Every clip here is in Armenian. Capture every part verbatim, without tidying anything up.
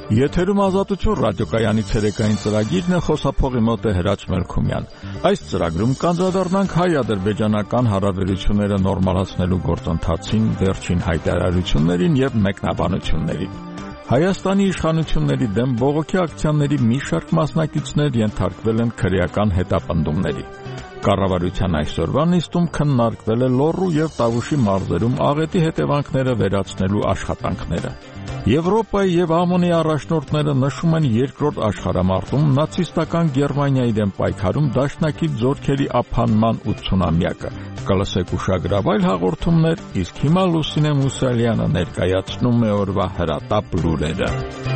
Եթերում ազատություն ռադիոկայանի ցերեկային ծրագիրն է, խոսափողի մոտ է Հրաչ Մելքումյան։ Այս ծրագրում կանդրադառնանք հայ-ադրբեջանական հարաբերությունները նորմալացնելու գործընթացին, վերջին հայտարարություններին եւ մեկնաբանություններին։ Հայաստանի իշխանությունների դեմ բողոքի ակցիաների մի շարք մասնակիցներ ենթարկվել են քրեական հետապնդումների։ Կառավարության այսօրվա նիստում քննարկվել է Լոռու եւ Տավուշի մարզերում աղետի հետևանքները վերացնելու աշխատանքները։ Եվրոպայի եւ ԱՄՆ-ի առաջնորդները նշում են երկրորդ աշխարհամարտում նացիստական Գերմանիայի դեմ պայքարում դաշնակից զորքերի ափանման ութսունամյակը։ Կլսեք ուշագրավայր հաղորդումներ, իսկ հիմա Լուսինե Մուսալյանը ներկայացնում է օրվա հրատապ լուրերը։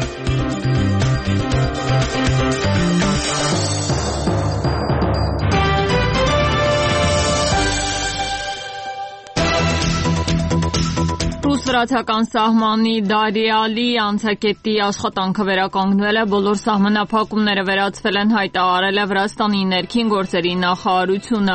Ռուս-վրացական սահմանի Դարիալի անցակետի աշխատանքը վերականգնվել է, բոլոր սահմանափակումները վերացվել են, հայտարարել է Վրաստանի ներքին գործերի նախարարությունը։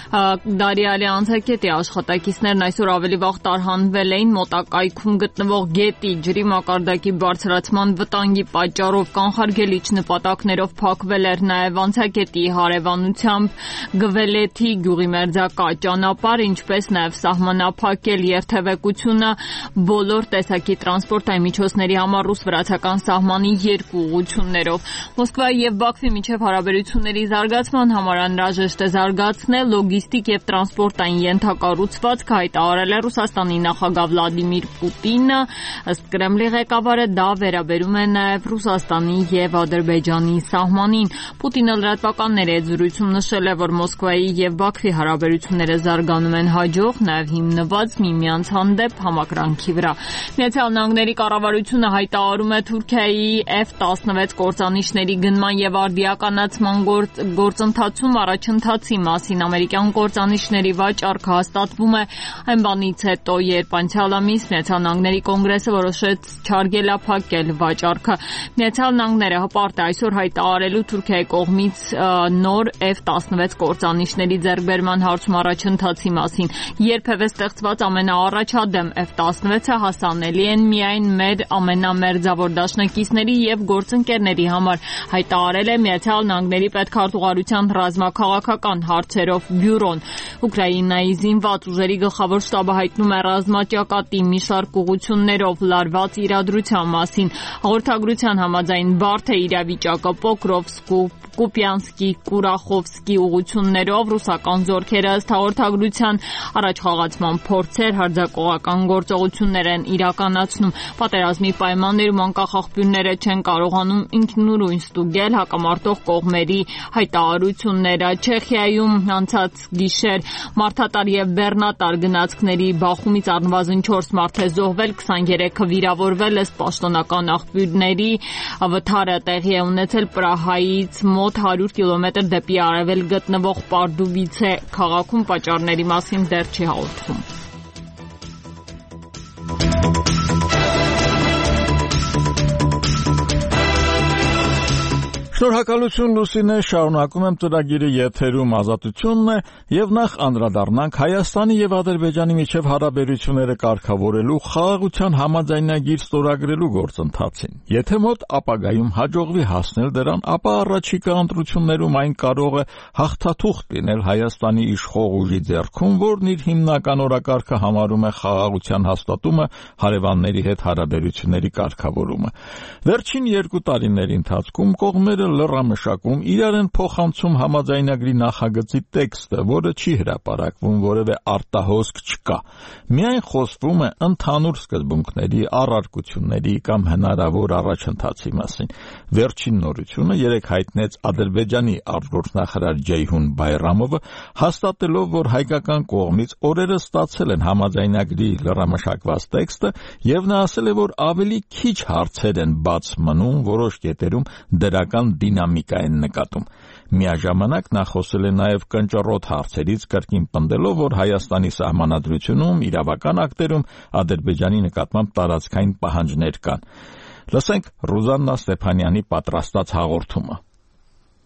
Դարիալի անցակետի աշխատակիցներն այսօր ավելի վաղ տարհանվել էին մոտակայքում գտնվող գետի ջրի մակարդակի բարձրացման վտանգի պատճառով, կանխարգելիչ նպատակներով փակվել էր նաև անցակետի հարևանությամբ Գվելեթի գյուղի մերձակա ճանապարհ, ինչպես նաև սահմանափակել երթևեկությունը բոլոր տեսակի տրանսպորտային միջոցների համար ռուս-վրացական սահմանի երկու ուղղություններով։ Մոսկվայի եւ Բաքվի միջև հարաբերությունների զարգացման համար անհրաժեշտ է զարգացնել լոգիստիկ եւ տրանսպորտային ենթակառուցվածքը, հայտարարել է Ռուսաստանի նախագահ Վլադիմիր Պուտինը։ Ըստ Կրեմլի ղեկավարը դա վերաբերում է նաեւ Ռուսաստանի եւ Ադրբեջանի սահմանին։ Պուտինը լրատվականների հետ զրույցում նշել է, որ Մոսկվայի եւ Բաքվի հարաբերությունները զարգանում են հաջող, նաեւ հիմնված միմյանց հանդեպ համակրանքի վրա։ Միացյալ Նահանգների կառավարությունը հայտարարում է Թուրքիայի Էֆ տասնվեց կործանիչների գնման եւ արդիականացման գործընթացում առաջընթացի մասին։ Ամերիկյան կործանիչների վաճառքը հաստատվում է այն բանից հետո, երբ անցյալ ամիս Միացյալ Նահանգների կոնգրեսը որոշեց չարգելափակել վաճառքը։ Միացյալ Նահանգները հպարտ է այսօր հայտարարելու Թուրքիայի կողմից նոր Էֆ տասնվեց կործանիչների ձեռքբերման հարցում առաջընթացի մասին։ Երբևէ ստեղծված ամենաառաջադեմ Էֆ տասնվեցը հասանելի են միայն մեր ամենամերձավոր դաշնակիցների եւ գործընկերների համար, հայտարարել է Միացյալ Նահանգների պետքարտուղարության ռազմաքաղաքական հարցերով բյուրոն։ Ուկրաինայի զինված ուժերի գլխավոր շտաբը հայտնում է ռազմաճակատի մի շարք ուղղություններով լարված իրադրության մասին։ Հաղորդագրության համաձայն բարդ է իրավիճակը Պոկրովսկ ու Կուպյանսկի, Կուրախովսկի ուղղություններով ռուսական զորքերը ըստ հաղորդագրության առաջխաղացման փորձեր, հարձակողական գործողություններ են իրականացնում։ Պատերազմի պայմաններում անկախ աղբյուրները չեն կարողանում ինքնուրույն ստուգել հակամարտող կողմերի հայտարարությունները։ Չեխիայում անցած գիշեր մարդատար եւ բեռնատար գնացքների բախումից առնվազն չորս մարդ է զոհվել, քսաներեքը վիրավորվել, ըստ պաշտոնական աղբյուրների։ Վթարը տեղի է ունեցել Պրահայից մոտ հարյուր կիլոմետր դեպի արևել գտնվող Պարդուվիցե քաղաքում, պատճառների մասին դեռ չի հաղորդվում։ Շնորհակալություն Լուսինե, շարունակում եմ ծրագիրը, եթերում ազատությունն է եւ նախ անդրադառնանք Հայաստանի եւ Ադրբեջանի միջև հարաբերությունները կարգավորելու խաղաղության համաձայնագիր ստորագրելու գործընթացին։ Եթե մոտ ապագայում հաջողվի հասնել դրան, ապա առաջիկա ընտրություններում այն կարող է հաղթաթուղթ լինել Հայաստանի իշխող ուժի ձեռքում, որն իր հիմնական օրակարգը համարում է խաղաղության հաստատումը, հարևանների հետ հարաբերությունների կարգավորումը։ Վերջին երկու տարիների ընթացքում կողմերը լրամշակում իրար են փոխանցում համաձայնագրի նախագծի տեքստը, որը չի հրապարակվում, որևէ արտահոսք չկա։ Միայն խոսվում է ընդհանուր սկզբունքների, առարկությունների կամ հնարավոր առաջընթացի մասին։ Վերջին նորությունը երեկ հայտնեց Ադրբեջանի արտգործնախարար Ջեյհուն Բայրամովը, հաստատելով, որ հայկական կողմից օրերս ստացել են համաձայնագրի լրամշակված տեքստը, եւ նա ասել է, որ ավելի քիչ հարցեր են բաց մնում, որոշ կետերում դրական դինամիկա են նկատում։ Միաժամանակ նա խոսել է նաև կնճռոտ հարցերից, կրկին պնդելով, որ Հայաստանի սահմանադրությունում, իրավական ակտերում Ադրբեջանի նկատմամբ տարածքային պահանջներ կան։ Լսենք Ռուզաննա Ստեփանյանի պատրաստած հաղորդումը։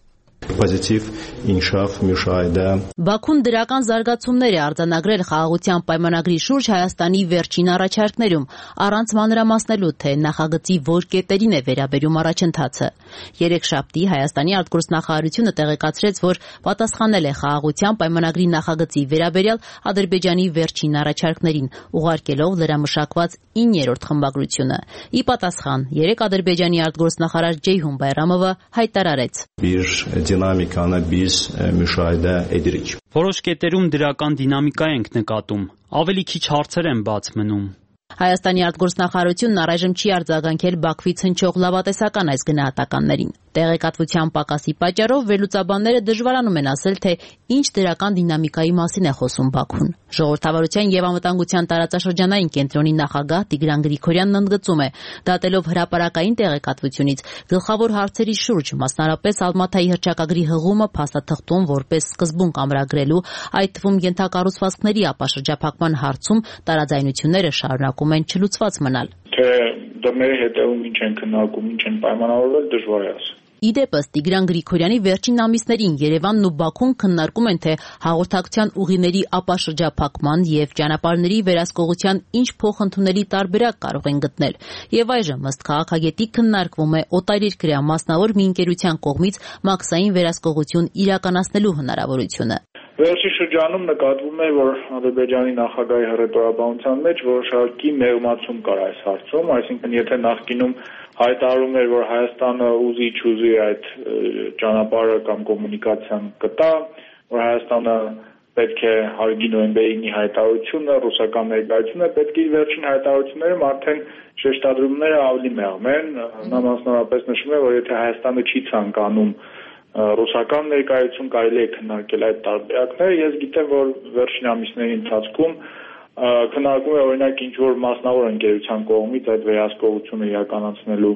Պոզիտիվ ինշաֆ մյուշայդա Բաքուն դրական զարգացումներ է արձանագրել խաղաղության պայմանագրի շուրջ Հայաստանի վերջին առաջարկներում, առանց մանրամասնելու, թե նախագծի որ կետերին է վերաբերում առաջընթացը։ Երեքշաբթի Հայաստանի արտգործնախարարությունը տեղեկացրեց, որ պատասխանել է խաղաղության պայմանագրի նախագծի վերաբերյալ Ադրբեջանի վերջին առաջարկներին, ուղարկելով լրամշակված իններորդ խմբագրությունը։ Ի պատասխան, երեք Ադրբեջանի արտգործնախարար Ceyhun Bayramova հայտարարեց. Դինամիկանը biz müşahidə edirik. Որոշ կետերում դրական դինամիկա ենք նկատում, ավելի քիչ հարցեր են բաց մնում։ Հայաստանի արտգործնախարարությունն առայժմ չի արձագանքել Բաքվից հնչող լավատեսական այս գնահատականներին։ Տեղեկատվության պակասի պատճառով վերլուծաբանները դժվարանում են ասել, թե ինչ դրական դինամիկայի մասին է խոսում Բաքուն։ Ժողովրդավարության եւ անվտանգության տարածաշրջանային կենտրոնի նախագահ Տիգրան Գրիգորյանն ընդգծում է, դատելով հրապարակային տեղեկատվությունից, գլխավոր հարցերի շուրջ, մասնարարպես Ալմաթայի հռչակագրի հղումը փաստաթղթում որպես սկզբունք ամրագրելու, այդ թվում ենթակառուցվածքների ապաշրջափակման հարցում տարաձայնությունները շարունակում են չլուծված մնալ։ Թե դռների հետևում ինչ են քննարկում, ինչ են պայմանավորվել, դժվար է ասել։ Իդեպս Տիգրան Գրիգորյանի վերջին ամիսներին Երևանն ու Բաքուն քննարկում են, թե հաղորդակցության ուղիների ապաշրջափակման եւ ճանապարհների վերահսկողության ինչ փոխընդունելի տարբերակ կարող են գտնել։ Եվ այժմ ըստ քաղաքագետի քննարկվում է օտարերկրյա մասնավոր մի ընկերության կողմից մաքսային վերահսկողություն իրականացնելու հնարավորությունը։ Վերջի շրջանում նկատվում է, որ Ադրբեջանի նախագահի հռետորաբանության մեջ որոշակի մեղմացում կար այս հարցում, այսինքն եթե նախկինում հայտարարում էր, որ Հայաստանը ուզի չուզի այդ ճանապարհը կամ կոմունիկացիան կտա, որ Հայաստանը պետք է հարգի նոյեմբերի հայտարարությունը, ռուսական ներկայությունը, պետք է իր վերջին հայտարարություններում արդեն շեշտադրումները ավելի մեղմ են, նա մասնավորապես նշում է, որ եթե Հայաստանը չի ցանկանում ռուսական ներկայություն կարելի է քննարկել այդ տարբերակները։ Ես գիտեմ, որ վերջին ամիսների ընթացքում քննարկում է օրինակ ինչ որ մասնավոր ընկերության կողմից այդ վերահսկողությունը իրականացնելու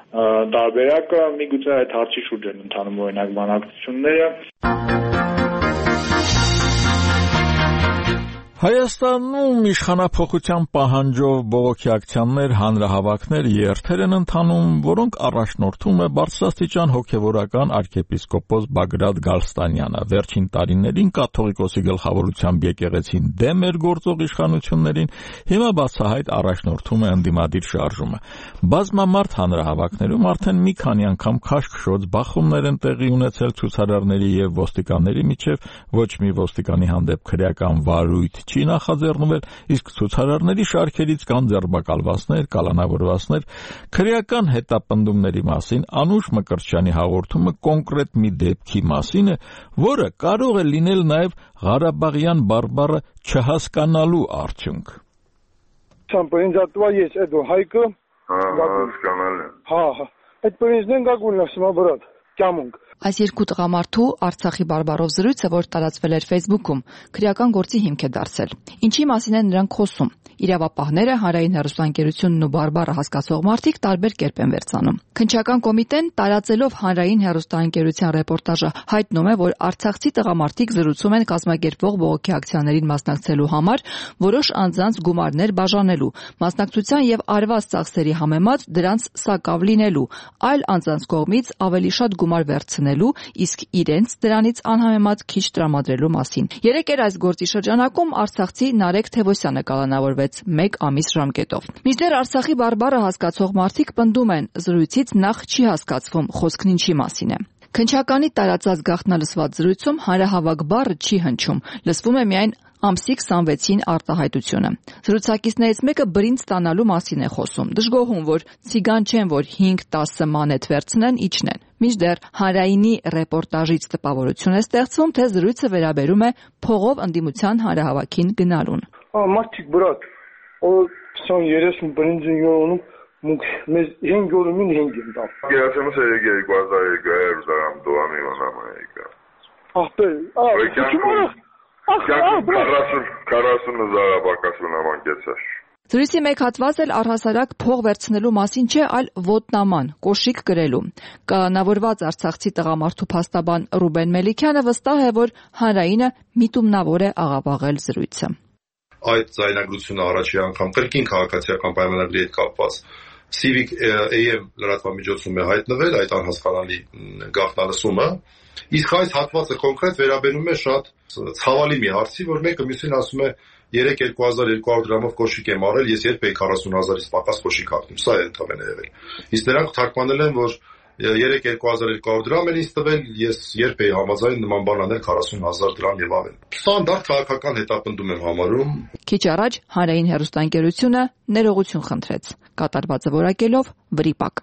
տարբերակը, միգուցե այդ հարցի շուրջ են ընթանում օրինակ բանակցությունները։ Հայաստանում իշխանափոխության պահանջով բողոքի ակցիաներ, հանրահավաքներ, երթեր են ընթանում, որոնք առաջնորդում է բարձրաստիճան հոգևորական arczepiskopos Բագրատ Գալստանյանը։ Վերջին տարիներին կաթողիկոսի գլխավորությամբ եկեղեցին դեմ էր գործող իշխանություններին, հիմա բացահայտ առաջնորդում է ընդդիմադիր շարժումը։ Բազմամարդ հանրահավաքներում արդեն մի քանի անգամ քաշքշոց բախումներ են տեղի ունեցել ցուցարարների եւ ոստիկանների միջև, ոչ մի ոստիկանի հանդեպ քրեական վարույթ չի նախաձեռնվել, իսկ ցուցարարների շարքերից կան ձերբակալվածներ, կալանավորվածներ։ Քրեական հետապնդումների մասին Անուշ Մկրտչյանի հաղորդումը կոնկրետ մի դեպքի մասին է, որը կարող է լինել նաև Ղարաբաղյան բարբառը չհասկանալու արդյունք։ Сампринзатва есть эту хайку. Հա, այդ պրինզն գագունն ասում брат, կամունք։ Այս երկու տղամարդու Արցախի բարբառով զրույցը, որ տարածվել էր Facebook-ում, քրեական գործի հիմք է դարձել։ Ինչի մասին են նրանք խոսում։ Իրավապահները, հանրային հեռուստաընկերությունն ու բարբառը հասկացող մարդիկ տարբեր կերպ են վերցանում։ Քննչական կոմիտեն տարածելով հանրային հեռուստաընկերության ռեպորտաժը հայտնում է, որ արցախցի տղամարդիկ զրուցում են կազմակերպվող բողոքի ակցիաներին մասնակցելու համար, որոշ անձանց գումարներ բաժանելու, մասնակցության եւ արված ծախսերի համեմատ դրանց սակավ լինելու, այլ անձանց կողմից ավելի շատ գումար վերցնելու, իսկ իրենց դրանից անհամեմատ քիչ տրամադրելու մասին։ Երեք էր այս գործի շրջանակում արցախցի Նարեկ Թևոսյանը կալանավորվեց մեկ ամիս ժամկետով։ Մինչդեռ Արցախի բարբառը հասկացող մարդիկ պնդում են, զրույցից նախ չի հասկացվում խոսքն ինչի մասին է։ Քննչականի տարածած գաղտնալսված զրույցում հանրահավաք բառը չի հնչում, լսվում է միայն ամսի քսանվեցին արտահայտությունը։ Զրուցակիցներից մեկը բրինձ ստանալու մասին է խոսում, դժգոհում, որ ցիգան չեն, որ հինգ-տասը մանեթ վերցնեն, իջնեն։ Մինչդեռ հանրայինի ռեպորտաժից տպավորություն է ստեղծվում, թե զրույցը վերաբերում է փողով ընդդիմության հանրահավաքին գնալուն։ Մարդիկ բրատ, երեսուն բրինձին յորոնում Մենք մեզ հինգ յորումին հինգ եմ տալ։ Գերացեմս է եկել երկու հազար երկու դոմի ոնամ եկա։ Ախպեր, քառասուն հազար բակասուն ամանկեցաշ։ Զրույցի մեկ հատված էլ առհասարակ փող վերցնելու մասին չէ, այլ ոտնաման, կոշիկ կրելու։ Կալանավորված արցախցի տղամարդու փաստաբան Ռուբեն Մելիքյանը վստահ է, որ հանրայինը միտումնավոր է աղավաղել զրույցը։ Այդ ձայնագրությունը առաջի անգամ կրկին քաղաքացիական պայմանագրի հետ կապված Civic A M լրատվամիջոցում է հայտնվել այդ անհասկանալի գաղտնալսումը, իսկ այս հատվածը կոնկրետ վերաբերում է շատ ցավալի մի հարցի, որ մեկը մյուսին ասում է երեք երկու հազար երկու հարյուր դրամով կոշիկ եմ արել, ես երբ էի քառասուն հազարից պակաս կոշիկ հագնում, սա է ընդամենը եղել։ Իսկ նրանք թարգմանել են, որ երեք երկու հազար երկու հարյուր դրամ են ինձ տվել, ես երբ էի համաձայն նման բան անել քառասուն հազար դրամ եւ ավել։ Ստանդարտ քաղաքական հետապնդում եմ համարում։ Քիչ առաջ Հանրային հեռուստաընկերությունը ներողություն խնդրեց, կատարվածը որակելով վրիպակ։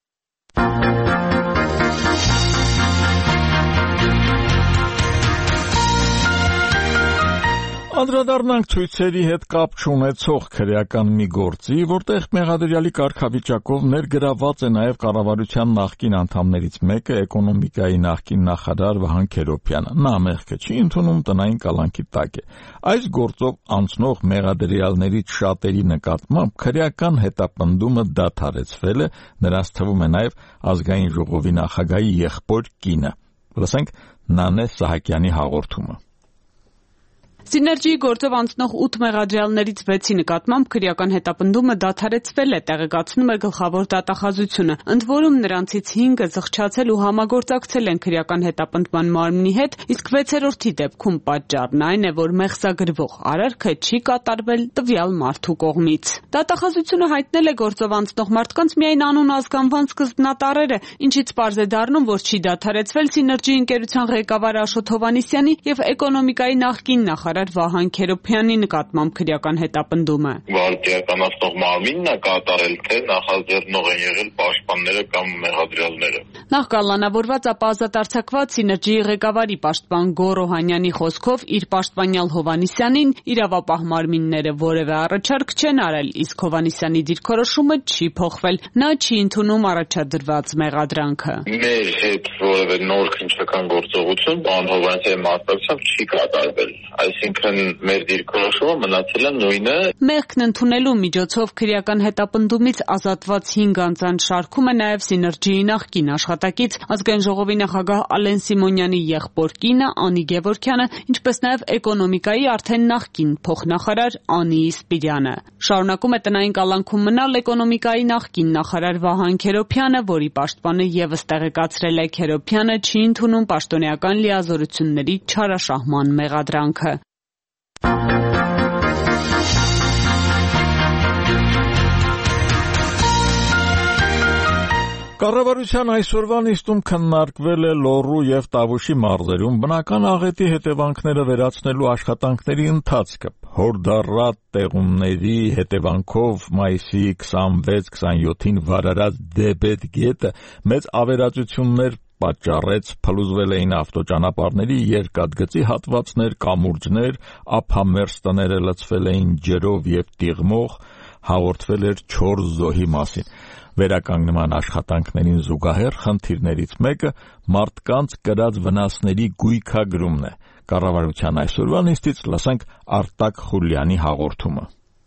Անդրադառնանք ցույցերի հետ կապ չունեցող քրեական մի գործի, որտեղ մեղադրյալի կարգավիճակով ներգրաված է նաև կառավարության նախկին անդամներից մեկը, էկոնոմիկայի նախկին նախարար Վահան Քերոբյանը։ Նա մեղքը չի ընդունում, տնային կալանքի տակ է։ Այս գործով անցնող մեղադրյալներից շատերի նկատմամբ քրեական հետապնդումը դադարեցվել է, նրանց թվում է նաև ազգային ժողովի նախագահի եղբոր կինը։ Լսենք Նանե Սահակյանի հաղորդումը։ Սիներգիի գործով անցնող ութ մեղադրյալներից վեցի նկատմամբ քրեական հետապնդումը դադարեցվել է, տեղեկացնում է գլխավոր դատախազությունը։ Ընդ որում նրանցից հինգը զղջացել ու համագործակցել են քրեական հետապնդման մարմնի հետ, իսկ վեցերորդի դեպքում պատճառն այն է, որ մեղսագրվող արարքը չի կատարվել տվյալ մարդու կողմից։ Դատախազությունը հայտնել է գործով անցնող մարդկանց միայն անուն ազգանվան սկզբնատառերը, ինչից պարզ է դառնում, որ չի դադարեցվել Սիներգի ընկերության ղեկավար Աշոտ Հովհաննիսյանի եւ էկոնոմիկայի նախկին նախարար Վահան Քերոբյանի նկատմամբ քրեական հետապնդումը։ Վարդյականացնող մարմինն է կատարել, թե նախաձեռնող են եղել պաշտպանները կամ մեղադրյալները։ Նախ կալանավորված, ապա ազատ արձակված Սիներգիի ղեկավարի պաշտպան Գոռ Օհանյանի խոսքով իր պաշտպանյալ Հովհաննիսյանին իրավապահ մարմինները որևէ առաջարկ չեն արել, իսկ Հովհաննիսյանի դիրքորոշումը չի փոխվել։ Նա չի ընդունում առաջադրված մեղադրանքը։ Մեր հետ որևէ նոր քննչական գործողություն բան Հովհաննիսյանի մասնակցությամբ չի կատարվել։ Այսինքն մեր դիրքորոշումը մնացել է նույնը։ Մեղքն ընդունելու միջոցով քրեական հետապնդումից ազատված հինգ անձանց շարքում է նաև Սիներգիի նախկին աշխատակից ազգային ժողովի նախագահ Ալեն Սիմոնյանի եղբոր կինը Անի Գևորգյանը, ինչպես նաև էկոնոմիկայի արդեն նախկին փոխնախարար Անի Իսպիրյանը։ Շարունակում է տնային կալանքում մնալ էկոնոմիկայի նախկին նախարար Վահան Քերոբյանը, որի պաշտպանը ևս տեղեկացրել է Քերոբյանը չի ընդունում պաշտոնեական լիազորությունների չարաշահման մեղադրանքը։ Կառավարության այսօրվա նիստում քննարկվել է Լոռու եւ Տավուշի մարզերում բնական աղետի հետևանքները վերացնելու աշխատանքների ընթացքը։ Հորդառատ տեղումների հետևանքով մայիսի քսանվեց քսանյոթին վարարած Դեբետ գետը մեծ ավերածություններ պատճառեց, փլուզվել էին ավտոճանապարհների երկաթգծի հատվածներ, կամուրջներ, ափամերձ տները լցվել էին ջրով եւ տիղմով, հաղորդվել էր չորս զոհի մասին։ Վերականգնման աշխատանքներին զուգահեռ խնդիրներից մեկը մարդկանց կրած վնասների գույքագրումն է։ Կառավարության այսօրվա նիստից լսենք Արտակ Խուլյանի հաղորդումը։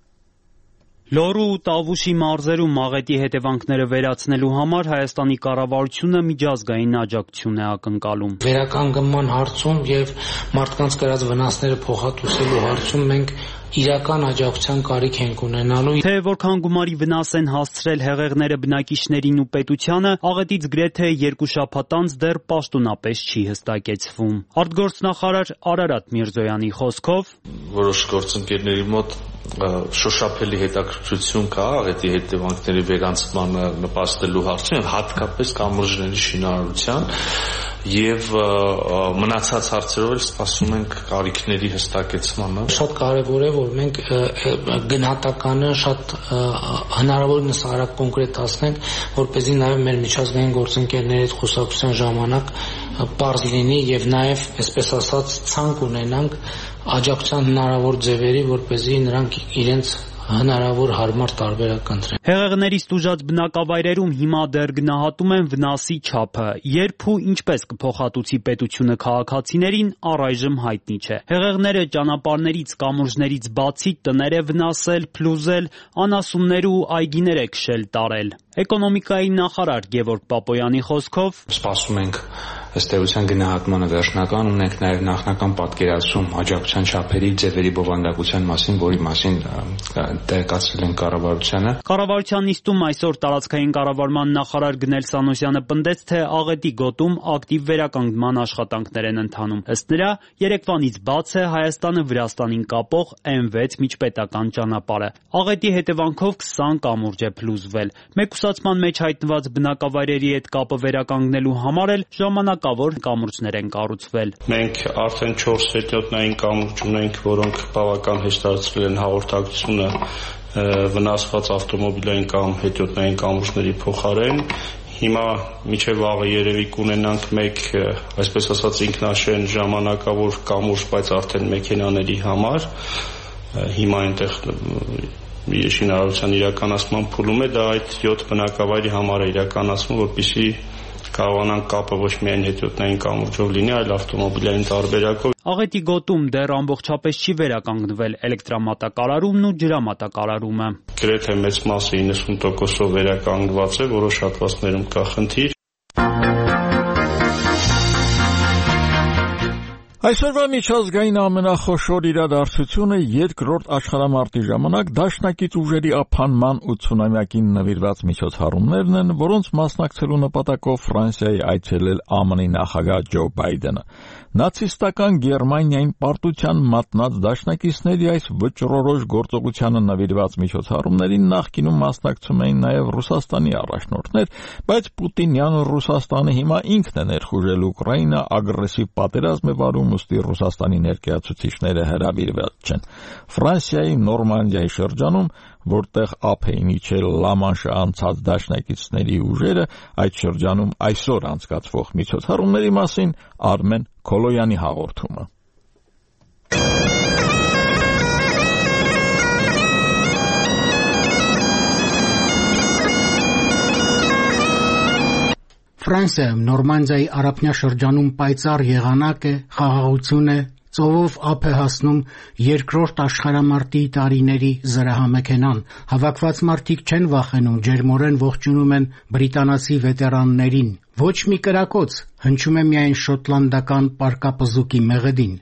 Լոռու ու Տավուշի մարզերում աղետի հետևանքները վերացնելու համար Հայաստանի կառավարությունը միջազգային աջակցություն է ակնկալում։ Վերականգնման հարցում եւ մարդկանց կրած վնասները փոխհատուցելու հարցում մենք իրական աջակցության կարիք ենք ունենալու։ Թե որքան գումարի վնաս են հասցրել հեղեղները բնակիչներին ու պետությանը, աղետից գրեթե երկու շաբաթ անց դեռ պաշտոնապես չի հստակեցվում։ Արտգործնախարար Արարատ Միրզոյանի խոսքով որոշ գործընկերների մոտ շոշափելի հետաքրքրություն կա աղետի հետևանքների վերանցմանը նպաստելու հարցում, հատկապես կամուրջների շինարարության եւ մնացած հարցերով էլ սպասում ենք կարիքների հստակեցմանը։ Շատ կարեւոր է, որ մենք գնահատականը շատ հնարավորինս արագ կոնկրետացնենք, որպեսզի նաեւ մեր միջազգային գործընկերների հետ խոսակցության ժամանակ պարզ լինի եւ նաեւ, այսպես ասած, ցանկ ունենանք աջակցության հնարավոր ձևերի, որպեսզի նրանք իրենց հնարավոր հարմար տարբերակ ընտրեն։ Հեղեղներից տուժած բնակավայրերում հիմա դեռ գնահատում են վնասի չափը, երբ ու ինչպես կփոխհատուցի պետությունը քաղաքացիներին, առայժմ հայտնի չէ։ Հեղեղները ճանապարհներից, կամուրջներից բացի տներ է վնասել, փլուզել, անասուններ ու այգիներ է քշել տարել։ Էկոնոմիկայի նախարար Գևորգ Պապոյանի խոսքով սպասում ենք ըստ էության գնահատմանը վերջնական ունենք նաև նախնական պատկերացում աջակցության չափերի ձևերի բովանդակության մասին, որի մասին տեղեկացրել են կառավարությանը։ Կառավարության նիստում այսօր տարածքային կառավարման նախարար Գնել Սանոսյանը պնդեց, թե Աղետի գոտում ակտիվ վերականգնման աշխատանքներ են ընթանում։ Ըստ նրա, երեկվանից բաց է Հայաստանը Վրաստանին կապող էմ վեց միջպետական ճանապարհը։ Աղետի հետևանքով քսան կամուրջ է փլուզվել։ Մեկուսացման մեջ հայտնված բնակավայրերի հետ կապը վերականգնելու համար էլ ժամանակավոր կամուրջներ են կառուցվել։ Մենք արդեն չորս հետիոտնային կամուրջ ունենք, որոնք բավական հեշտացրել են հաղորդակցությունը վնասված ավտոմոբիլային կամ հետիոտնային կամուրջների փոխարեն։ Հիմա մինչև վաղը երևի կունենանք մեկ, այսպես ասած, ինքնաշեն ժամանակավոր կամուրջ, բայց արդեն մեքենաների համար։ Հիմա այնտեղ շինարարության իրականացման փուլում է, դա այդ յոթ բնակավայրի համար է իրականացվում, որպեսզի կարողանանք կապը ոչ միայն հետիոտնային կամուրջով լինի, այլ ավտոմոբիլային տարբերակով։ Աղետի գոտում դեռ ամբողջապես չի վերականգնվել էլեկտրամատակարարումն ու ջրամատակարարումը։ Գրեթե մեծ մասը իննսուն տոկոսով վերականգնված է, որոշ հատվածներում կա խնդիր։ Այսօրվա միջազգային ամենախոշոր իրադարձությունը երկրորդ աշխարհամարտի ժամանակ դաշնակից ուժերի ափանման ութսունամյակին նվիրված միջոցառումներն են, որոնց մասնակցելու նպատակով Ֆրանսիայի այցելել է ԱՄՆ-ի նախագահ Ջո Բայդենը։ Նացիստական Գերմանիային պարտության մատնած դաշնակիցների այս վճռորոշ գործողությանը նվիրված միջոցառումներին նախկինում մասնակցում էին նաև Ռուսաստանի առաջնորդներ, բայց Պուտինյան Ռուսաստանը հիմա ինքն է ներխուժել Ուկրաինա, ագրեսիվ պատերազմ է վարում, ուստի Ռուսաստանի ներկայացուցիչները հրավիրված չեն։ Ֆրանսիայի Նորմանդիայի շրջանում, որտեղ ափ էին իջել Լամանշը անցած դաշնակիցների ուժերը, այդ շրջանում այսօր անցկացվող միջոցառումների մասին Արմեն Քոլոյանի հաղորդումը։ Ֆրանսիայում Նորմանդիայի առափնյա շրջանում պայծառ եղանակ է, խաղաղություն է, ծովով ափ է հասնում երկրորդ աշխարհամարտի տարիների զրահամեքենան։ Հավաքված մարդիկ չեն վախենում, ջերմորեն ողջունում են բրիտանացի վետերաններին։ Ոչ մի կրակոց, հնչում է միայն շոտլանդական պարկապզուկի մեղեդին։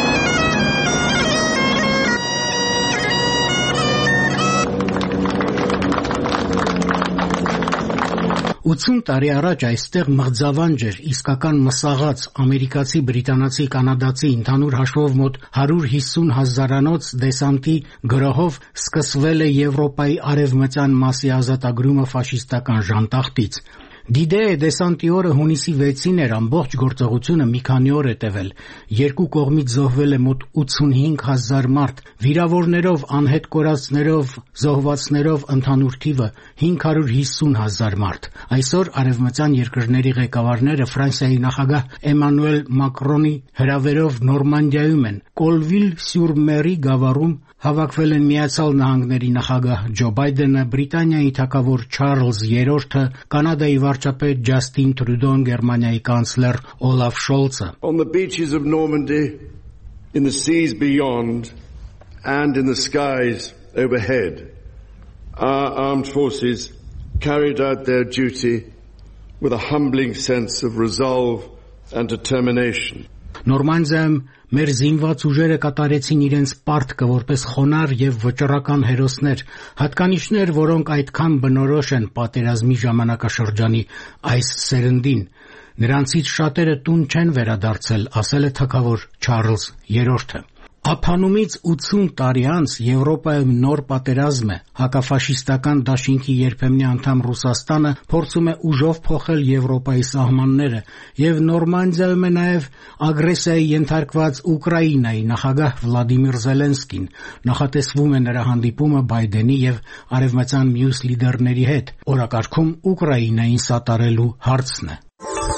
ութսուն տարի առաջ այստեղ մղձավանջ էր, իսկական մսաղաց, ամերիկացի, բրիտանացի, կանադացի, ընդհանուր հաշվով մոտ հարյուր հիսուն հազարանոց դեսանտի գրոհով սկսվել է Եվրոպայի արևմտյան մասի ազատագրումը ֆաշիստական ժանտախտից։ Դիդեյ դեսանտի օրը հունիսի վեցին էր, ամբողջ գործողությունը մի քանի օր է տևել։ Երկու կողմից զոհվել է մոտ ութսունհինգ հազար մարդ, վիրավորներով, անհետ կորածներով, զոհվածներով ընդհանուր թիվը հինգ հարյուր հիսուն հազար մարդ։ Այսօր արևմտյան երկրների ղեկավարները Ֆրանսիայի նախագահ Էմանուել Մակրոնի հրավերով Նորմանդիայում են։ Կոլվիլ-սյուր-Մերի գավառում հավաքվել են Միացյալ Նահանգների նախագահ Ջո Բայդենը, Բրիտանիայի թագավոր Չարլզ երրորդը, Կանադայի վարչապետ Ջաստին Տրյուդոն, Գերմանիայի կանցլեր Օլաֆ Շոլցը։ On the beaches of Normandy, in the seas beyond, and in the skies overhead, our armed forces carried out their duty with a humbling sense of resolve and determination. Նորմանդիայում մեր զինված ուժերը կատարեցին իրենց պարտքը որպես խոնար եւ վճռական հերոսներ, հատկանիշներ, որոնք այդքան բնորոշ են պատերազմի ժամանակաշրջանի այս սերնդին։ Նրանցից շատերը տուն չեն վերադարձել, ասել է թագավոր Չարլզ երրորդը։ Ափանումից ութսուն տարի անց Եվրոպայում նոր պատերազմ է, հակաֆաշիստական դաշինքի երբեմնի անդամ Ռուսաստանը փորձում է ուժով փոխել Եվրոպայի սահմանները, եւ Նորմանդիայում է նաեւ ագրեսիայի ենթարկված Ուկրաինայի նախագահ Վլադիմիր Զելենսկին։ Նախատեսվում է նրա հանդիպումը Բայդենի եւ արևմտյան մյուս լիդերների հետ։ Օրակարգում Ուկրաինային սատարելու հարցն է։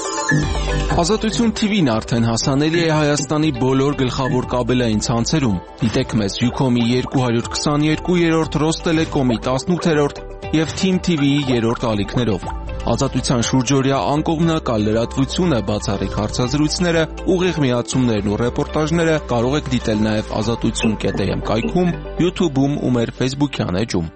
Ազատություն թիվին արդեն հասանելի է Հայաստանի բոլոր գլխավոր կաբելային ցանցերում։ Դիտեք մեզ Յուքոմի երկու հարյուր քսաներկու, Ռոստելեկոմի տասնութերորդ եւ Թիմ թի վիի երրորդ ալիքներով։ Ազատության շուրջօրյա անկողմնակալ լրատվությունը, բացառիկ հարցազրույցները, ուղիղ միացումներն ու ռեպորտաժները կարող եք դիտել նաեւ ազատություն կետ էմ կայքում, YouTube-ում ու մեր Facebook-յան էջում։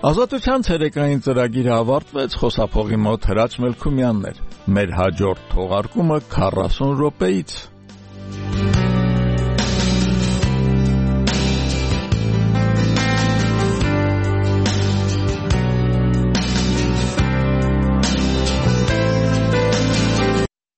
Ազատության ցերեկային ծրագիրը ավարտվեց, խոսափողի մոտ Հրաչ Մելքումյանն էր։ Մեր հաջորդ թողարկումը քառասուն րոպեից։